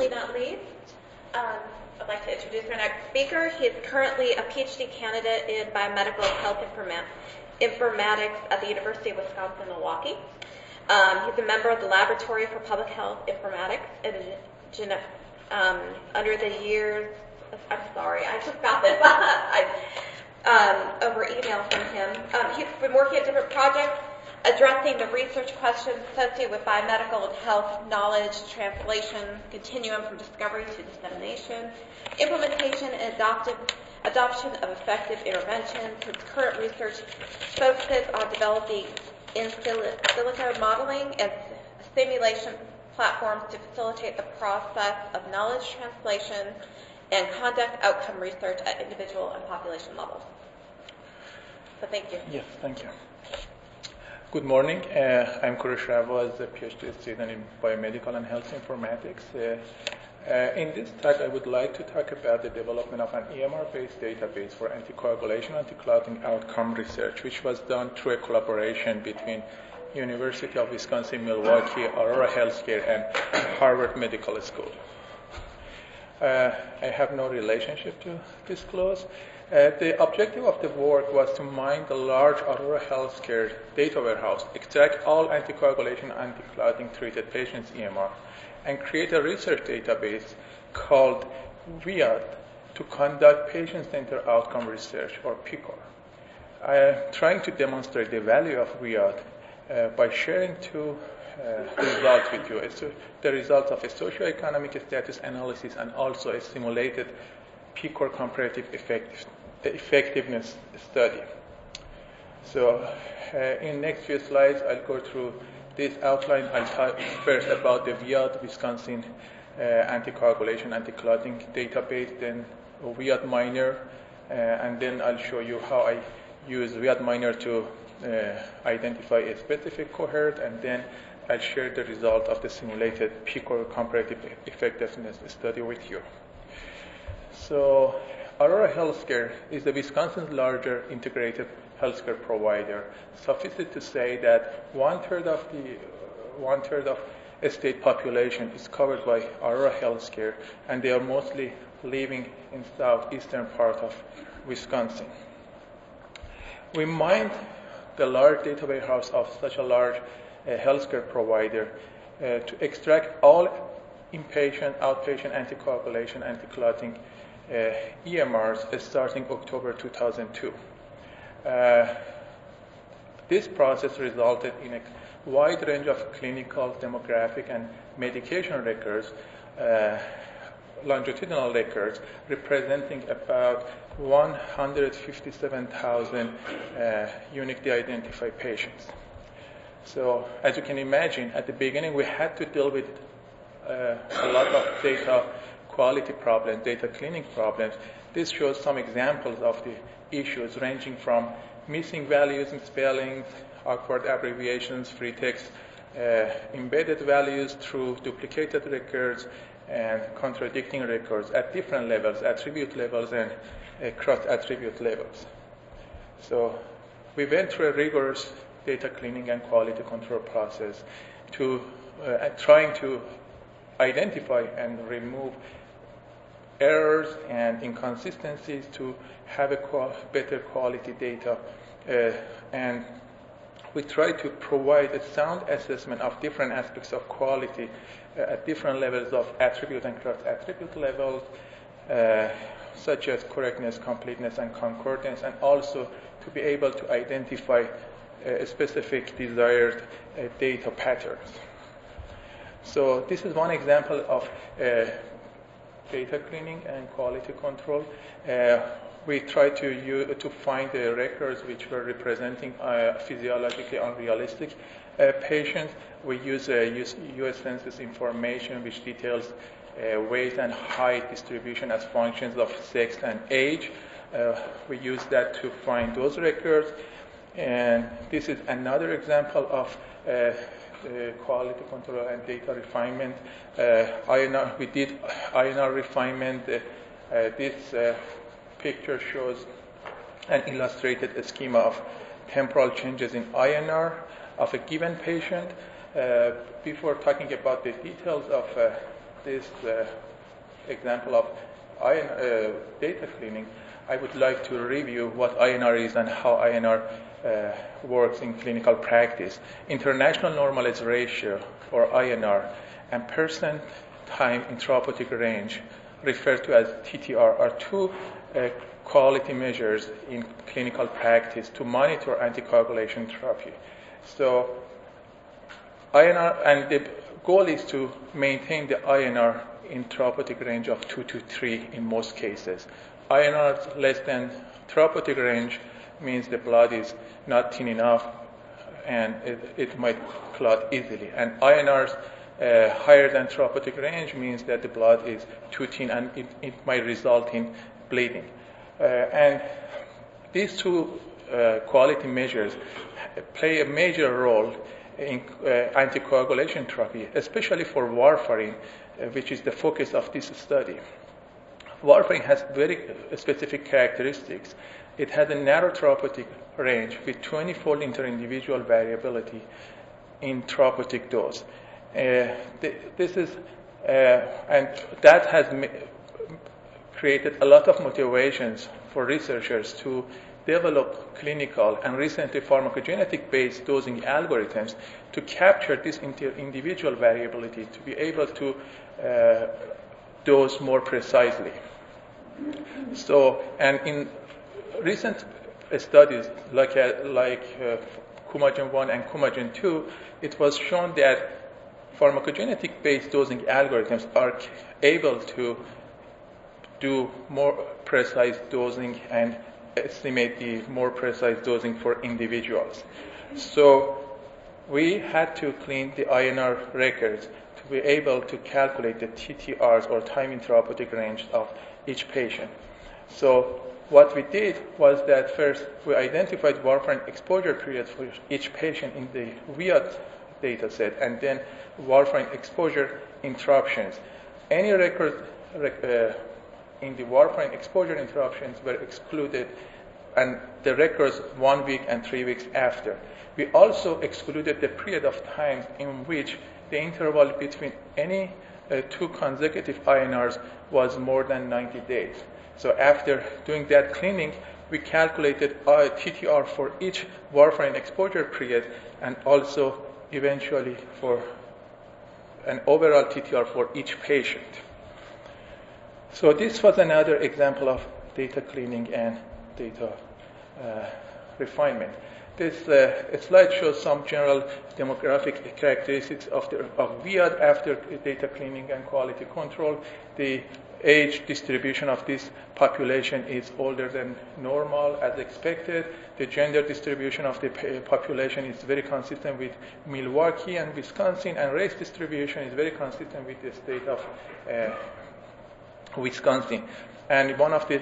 certainly not least, I'd like to introduce our next speaker. He is currently a PhD candidate in biomedical health informatics at the University of Wisconsin-Milwaukee. He's a member of the Laboratory for Public Health Informatics and under the years, I'm sorry, I just got this over email from him. He's been working at different projects addressing the research questions associated with biomedical and health knowledge translation continuum from discovery to dissemination, implementation and adoption of effective interventions. His current research focuses on developing in silico modeling and simulation platforms to facilitate the process of knowledge translation and conduct outcome research at individual and population levels. So thank you. Yes, thank you. Good morning. I'm Kuresh Ravaz, a PhD student in biomedical and health informatics. In this talk, I would like to talk about the development of an EMR-based database for anticoagulation, anticlotting outcome research, which was done through a collaboration between University of Wisconsin-Milwaukee, Aurora Healthcare, and Harvard Medical School. I have no relationship to disclose. The objective of the work was to mine the large Aurora Healthcare data warehouse, extract all anticoagulation, anticlotting treated patients' EMR, and create a research database called VIAD to conduct patient-centered outcome research, or PICOR. I am trying to demonstrate the value of VIAD by sharing two results with you. It's the results of a socioeconomic status analysis and also a simulated PICOR comparative effectiveness study. So in next few slides, I'll go through this outline. I'll talk first about the VIAD Wisconsin anticoagulation, anticlotting database, then VIAD Miner, and then I'll show you how I use VIAD Miner to identify a specific cohort, and then I'll share the result of the simulated PICOR comparative effectiveness study with you. So Aurora Healthcare is the Wisconsin's larger integrated healthcare provider. Suffice it to say that one third of the state population is covered by Aurora Healthcare, and they are mostly living in southeastern part of Wisconsin. We mined the large data warehouse of such a large healthcare provider to extract all inpatient, outpatient anticoagulation, anticlotting EMRs starting October 2002. This process resulted in a wide range of clinical, demographic, and medication records, longitudinal records, representing about 157,000 uniquely identified patients. So, as you can imagine, at the beginning we had to deal with a lot of data quality problems, data cleaning problems. This shows some examples of the issues ranging from missing values and spellings, awkward abbreviations, free text, embedded values through duplicated records, and contradicting records at different levels, attribute levels and cross-attribute levels. So we went through a rigorous data cleaning and quality control process to trying to identify and remove errors and inconsistencies to have a better quality data, and we try to provide a sound assessment of different aspects of quality at different levels of attribute and cross-attribute levels, such as correctness, completeness, and concordance, and also to be able to identify specific desired data patterns. So this is one example of data cleaning and quality control. We try to find the records which were representing physiologically unrealistic patients. We use U.S. Census information which details weight and height distribution as functions of sex and age. We use that to find those records. And this is another example of quality control and data refinement. We did INR refinement. This picture shows an illustrated schema of temporal changes in INR of a given patient. Before talking about the details of this example of data cleaning, I would like to review what INR is and how INR works in clinical practice. International Normalized Ratio, or INR, and percent time in therapeutic range, referred to as TTR, are two quality measures in clinical practice to monitor anticoagulation therapy. So INR, and the goal is to maintain the INR in therapeutic range of 2 to 3 in most cases. INR less than therapeutic range means the blood is not thin enough and it might clot easily. And INRs higher than therapeutic range means that the blood is too thin and it might result in bleeding. And these two quality measures play a major role in anticoagulation therapy, especially for warfarin, which is the focus of this study. Warfarin has very specific characteristics. It has a narrow therapeutic range with 20-fold interindividual variability in therapeutic dose. And that has created a lot of motivations for researchers to develop clinical and recently pharmacogenetic-based dosing algorithms to capture this individual variability to be able to dose more precisely. So, and in recent studies like Coumadin 1 and Coumadin 2, it was shown that pharmacogenetic-based dosing algorithms are able to do more precise dosing and estimate the more precise dosing for individuals. So we had to clean the INR records to be able to calculate the TTRs, or time in therapeutic range, of each patient. So what we did was that first we identified warfarin exposure periods for each patient in the VIAD data set, and then warfarin exposure interruptions. Any record in the warfarin exposure interruptions were excluded, and the records 1 week and 3 weeks after. We also excluded the period of time in which the interval between any two consecutive INRs was more than 90 days. So after doing that cleaning, we calculated TTR for each warfarin exposure period, and also eventually for an overall TTR for each patient. So this was another example of data cleaning and data refinement. This slide shows some general demographic characteristics of VIAD after data cleaning and quality control. The age distribution of this population is older than normal, as expected. The gender distribution of the population is very consistent with Milwaukee and Wisconsin, and race distribution is very consistent with the state of Wisconsin. And one of the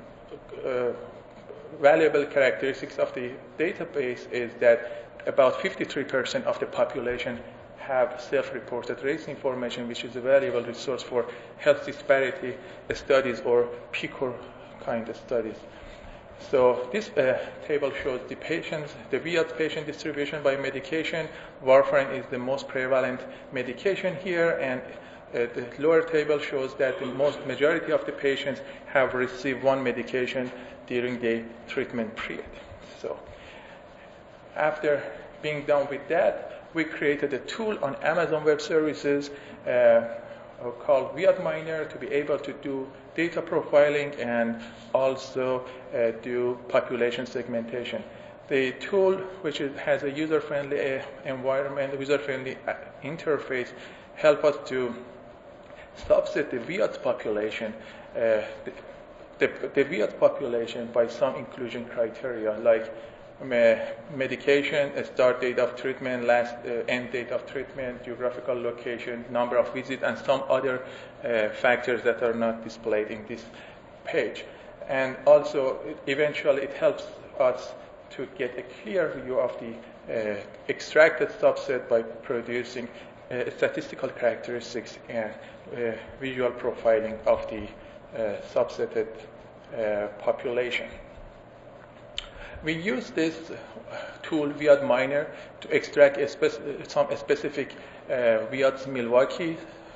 valuable characteristics of the database is that about 53% of the population have self-reported race information, which is a valuable resource for health disparity studies or PICOR kind of studies. So this table shows the VIAD patient distribution by medication. Warfarin is the most prevalent medication here, and the lower table shows that the majority of the patients have received one medication during the treatment period. So after being done with that, we created a tool on Amazon Web Services called VIAD Miner to be able to do data profiling and also do population segmentation. The tool, which has a user-friendly environment, user-friendly interface, help us to subset the VIAD population, the VIAD population by some inclusion criteria, like medication, start date of treatment, end date of treatment, geographical location, number of visits, and some other factors that are not displayed in this page. And also, eventually, it helps us to get a clear view of the extracted subset by producing statistical characteristics and visual profiling of the subsetted population. We use this tool, VIAD Miner, to extract some specific VIAD's Milwaukee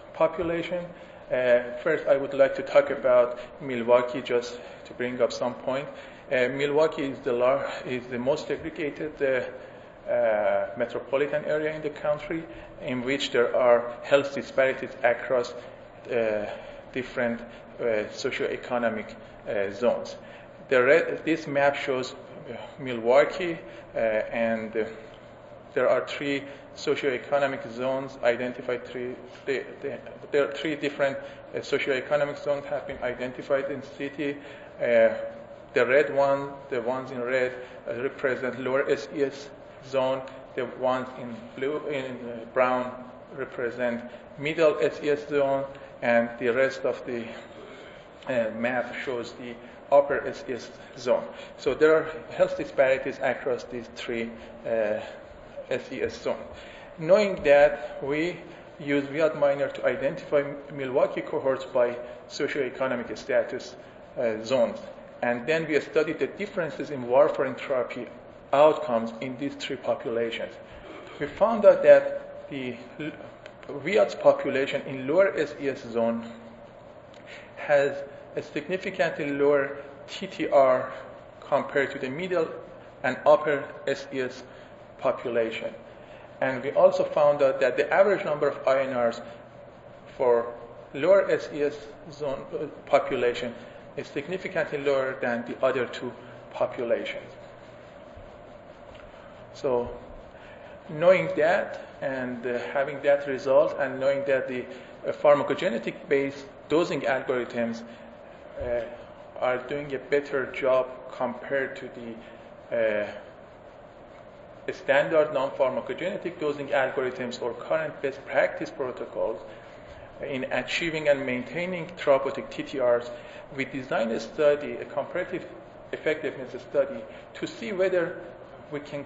population. First, I would like to talk about Milwaukee, just to bring up some point. Milwaukee is the most segregated metropolitan area in the country, in which there are health disparities across different socioeconomic zones. This map shows Milwaukee, and there are three socioeconomic zones identified. There are three different socioeconomic zones have been identified in the city. The ones in red represent lower SES zone. The ones in brown represent middle SES zone, and the rest of the map shows the upper SES zone. So there are health disparities across these three SES zones. Knowing that, we use Viad-Miner to identify Milwaukee cohorts by socioeconomic status zones. And then we studied the differences in warfarin therapy outcomes in these three populations. We found out that the Viad's population in lower SES zone has a significantly lower TTR compared to the middle and upper SES population. And we also found out that the average number of INRs for lower SES zone population is significantly lower than the other two populations. So, knowing that and having that result, and knowing that the pharmacogenetic-based dosing algorithms are doing a better job compared to the standard non-pharmacogenetic dosing algorithms or current best practice protocols in achieving and maintaining therapeutic TTRs, we designed a study, a comparative effectiveness study, to see whether we can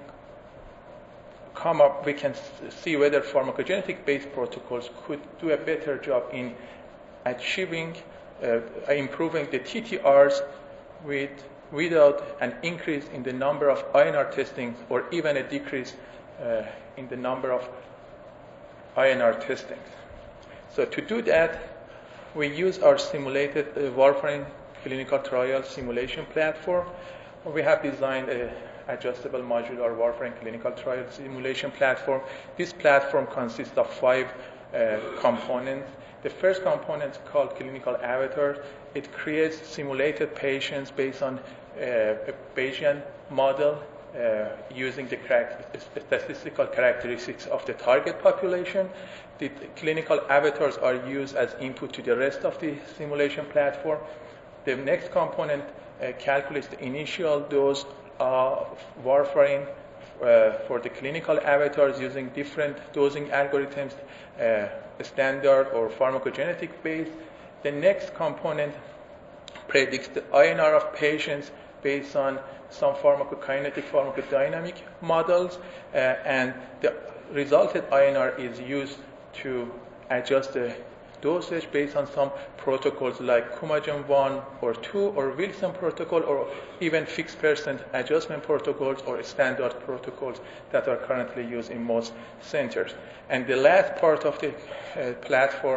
see whether pharmacogenetic-based protocols could do a better job in achieving, improving the TTRs without an increase in the number of INR testings or even a decrease in the number of INR testings. So to do that, we use our simulated warfarin clinical trial simulation platform. We have designed an adjustable modular warfarin clinical trial simulation platform. This platform consists of 5 components. The first component is called clinical avatar. It creates simulated patients based on a Bayesian model using the statistical characteristics of the target population. The clinical avatars are used as input to the rest of the simulation platform. The next component calculates the initial dose of warfarin for the clinical avatars using different dosing algorithms, standard or pharmacogenetic based. The next component predicts the INR of patients based on some pharmacokinetic, pharmacodynamic models, and the resulted INR is used to adjust the dosage based on some protocols like Coumadin 1 or 2 or Wilson protocol, or even fixed percent adjustment protocols or standard protocols that are currently used in most centers. And the last part of the platform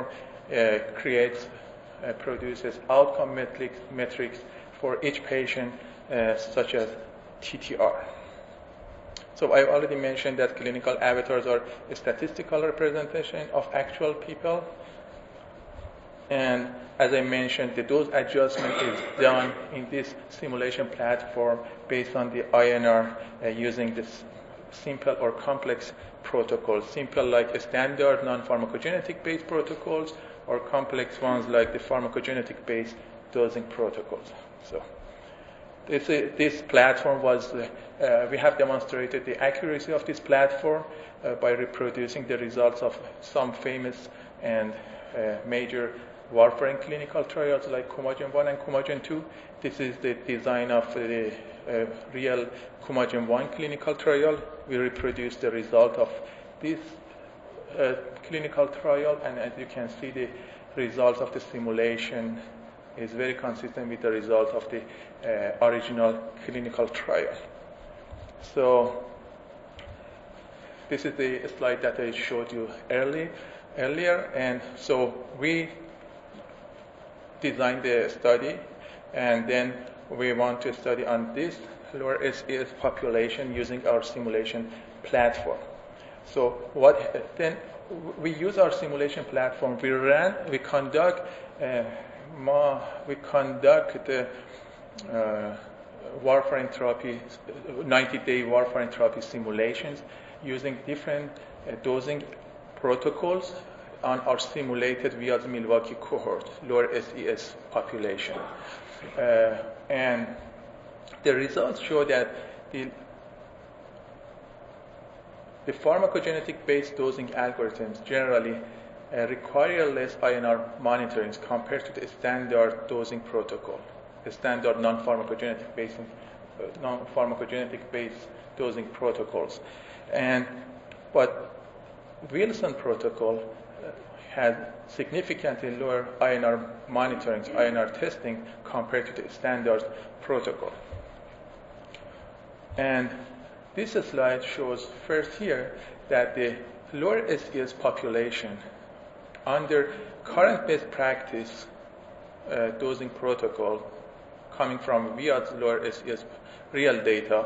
produces outcome metrics for each patient, such as TTR. So I already mentioned that clinical avatars are a statistical representation of actual people. And as I mentioned, the dose adjustment is done in this simulation platform based on the INR using this simple or complex protocols. Simple like a standard non-pharmacogenetic based protocols, or complex ones like the pharmacogenetic based dosing protocols. So this platform was, we have demonstrated the accuracy of this platform by reproducing the results of some famous and major warfarin clinical trials like Coumadin 1 and Coumadin 2. This is the design of the real Coumadin 1 clinical trial. We reproduced the result of this clinical trial, and as you can see, the results of the simulation is very consistent with the results of the original clinical trial. So this is the slide that I showed you earlier. earlier, and so we designed the study, and then we want to study on this lower SES population using our simulation platform. So then we use our simulation platform. We conduct warfarin therapy, 90-day warfarin therapy simulations using different dosing protocols on our simulated VIAZ Milwaukee cohort, lower SES population. And the results show that the pharmacogenetic-based dosing algorithms generally require less INR monitoring compared to the standard dosing protocol, the standard non-pharmacogenetic-based dosing protocols. But Wilson protocol had significantly lower INR monitoring, INR testing compared to the standard protocol. And this slide shows first here that the lower SES population under current best practice dosing protocol coming from VIAZ lower SES real data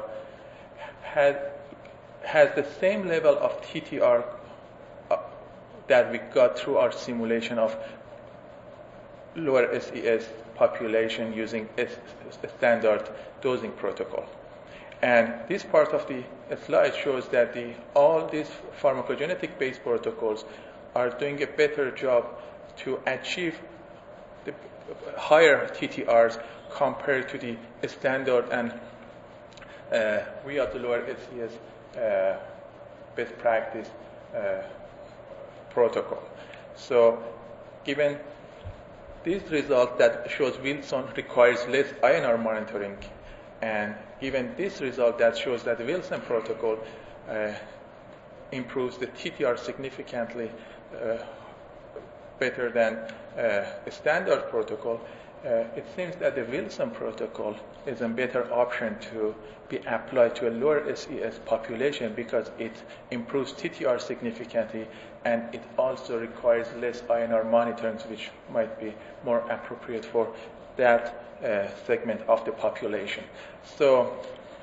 has the same level of TTR that we got through our simulation of lower SES population using standard dosing protocol. And this part of the slide shows that all these pharmacogenetic-based protocols are doing a better job to achieve the higher TTRs compared to the standard and VIAZ lower SES best practice protocol. So given this result that shows Wilson requires less INR monitoring, and given this result that shows that the Wilson protocol improves the TTR significantly better than a standard protocol, it seems that the Wilson protocol is a better option to be applied to a lower SES population because it improves TTR significantly and it also requires less INR monitoring, which might be more appropriate for that segment of the population. So,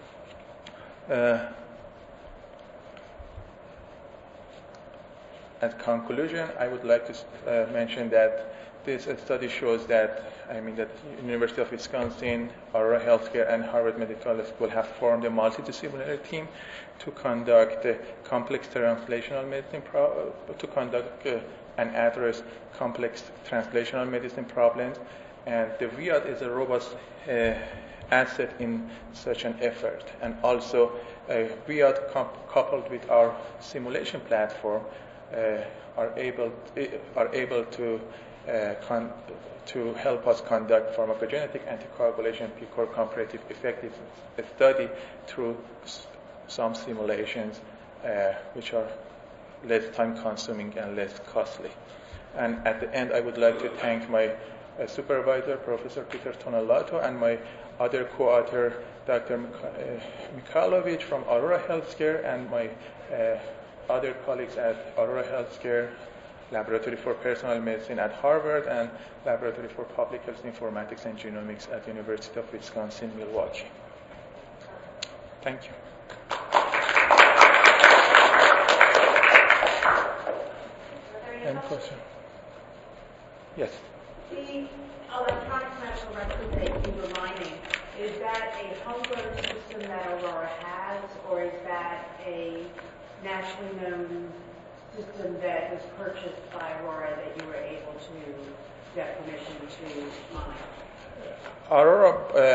as conclusion, I would like to mention that this study shows that University of Wisconsin, Aurora Healthcare, and Harvard Medical School have formed a multidisciplinary team to conduct complex translational medicine and address complex translational medicine problems. And the VIAZ is a robust asset in such an effort. And also, VIAZ coupled with our simulation platform are able to help us conduct pharmacogenetic anticoagulation PCOR comparative effectiveness study through some simulations which are less time-consuming and less costly. And at the end, I would like to thank my supervisor, Professor Peter Tonelato, and my other co-author, Dr. Mikhailovich from Aurora Healthcare, and my other colleagues at Aurora Healthcare, Laboratory for Personal Medicine at Harvard, and Laboratory for Public Health Informatics and Genomics at University of Wisconsin, Milwaukee. Thank you. Any question? Yes. The electronic medical record that you were mining, is that a homegrown system that Aurora has, or is that a nationally known system that was purchased by Aurora that you were able to get permission to mine? Aurora,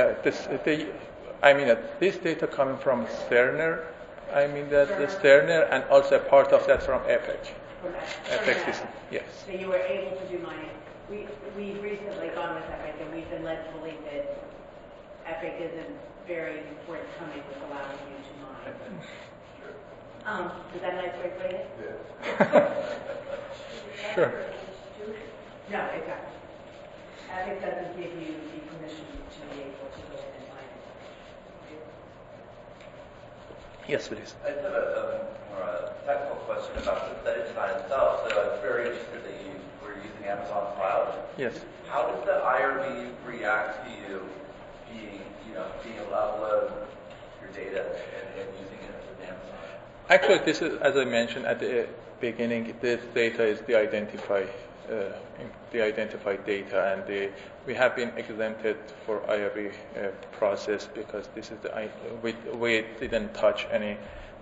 this data coming from Cerner, the Cerner, and also part of that from EPIC. EPIC system, yes. So you were able to do mining. We've recently gone with EPIC, and we've been led to believe that EPIC isn't very forthcoming with allowing you to mine. Is that a nice way to put it? Yeah. Sure. No, exactly. EPIC doesn't give you the permission to be able to go in and mine. Yes, please. I have a more technical question about the study design itself. So I'm very interested that you were using Amazon Cloud. Yes. How does the IRB react to you being able to upload your data and using it with Amazon? Actually, this is, as I mentioned at the beginning, this data is the identified data, and we have been exempted for IRB process because this is we didn't touch any,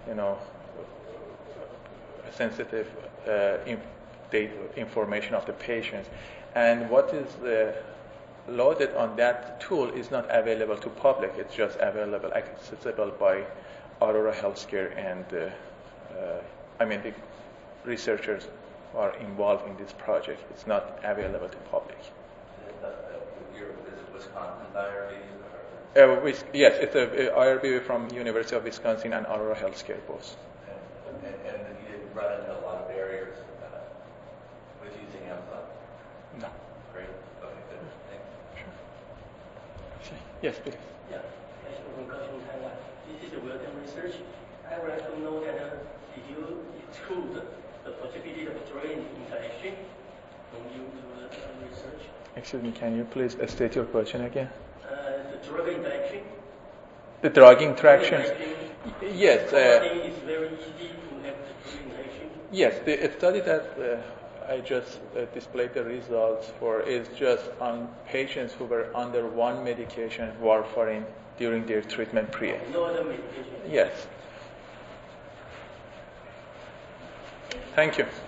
sensitive data information of the patients, and what is loaded on that tool is not available to public. It's just accessible by Aurora Healthcare and the researchers who are involved in this project. It's not available to public. Is it Wisconsin's IRB? Yes, it's a IRB from University of Wisconsin and Aurora Healthcare both. And you didn't run into a lot of barriers with using Amazon? No. Great. Okay, good. Thanks. Sure. Yes, please. Yeah, from Kaohsiung, Taiwan. This is Wilton Research. I would like to know that did you exclude the possibility of drug interaction when you do the research? Excuse me, can you please state your question again? The drug interaction? The drug interactions? Yes. It's very easy to have the drug interaction. Yes, the study that I just displayed the results for is just on patients who were under one medication, warfarin, during their treatment period. No other medication? Yes. Thank you.